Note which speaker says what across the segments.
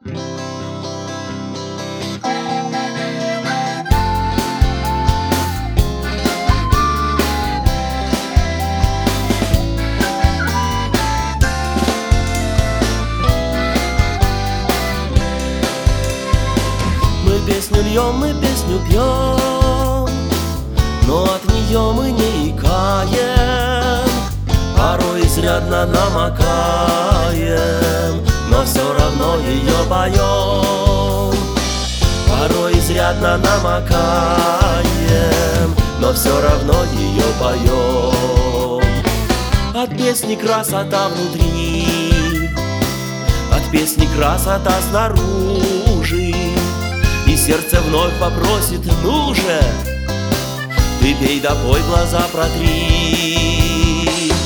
Speaker 1: Мы песню льем, мы песню пьем, но от нее мы не икаем. Порой изрядно намокаем, но все равно ее поем. Порой изрядно намокаем, но все равно ее поем. От песни красота внутри, от песни красота снаружи. И сердце вновь попросит: ну же, ты пей да пой, глаза протри.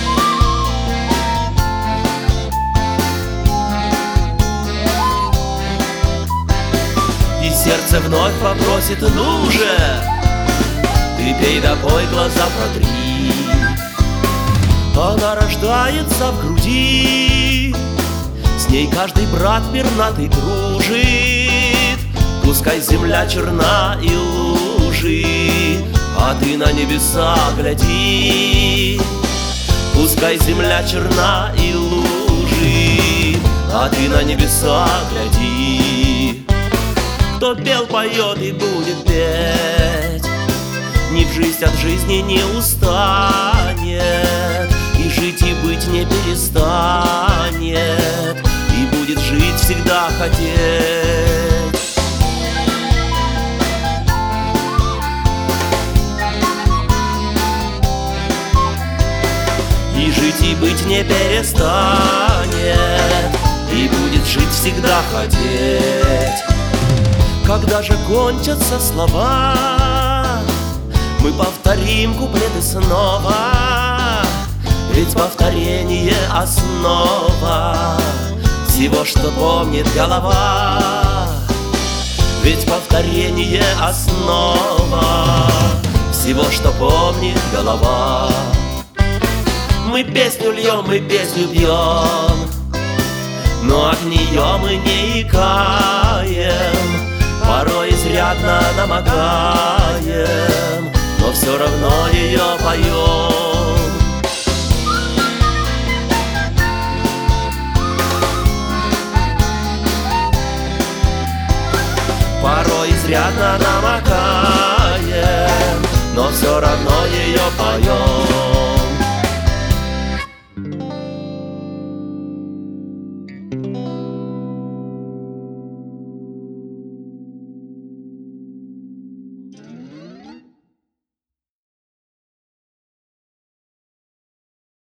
Speaker 1: И сердце вновь попросит: ну же, ты пей да пой, глаза протри. Она рождается в груди, с ней каждый брат пернатый дружит. Пускай земля черна и лужи, а ты на небеса гляди. Пускай земля черна и лужи, а ты на небеса гляди. Кто пел, поет и будет петь, ни в жизнь от жизни не устанет, и жить и быть не перестанет, и будет жить всегда хотеть. И жить и быть не перестанет, и будет жить всегда хотеть. Когда же кончатся слова, мы повторим куплеты снова, ведь повторение основа всего, что помнит голова. Ведь повторение основа всего, что помнит голова. Мы песню льем, мы песню пьем, но от нее мы не икаем. Порой изрядно намокаем, но все равно ее поем. Порой изрядно намокаем, но все равно ее поем.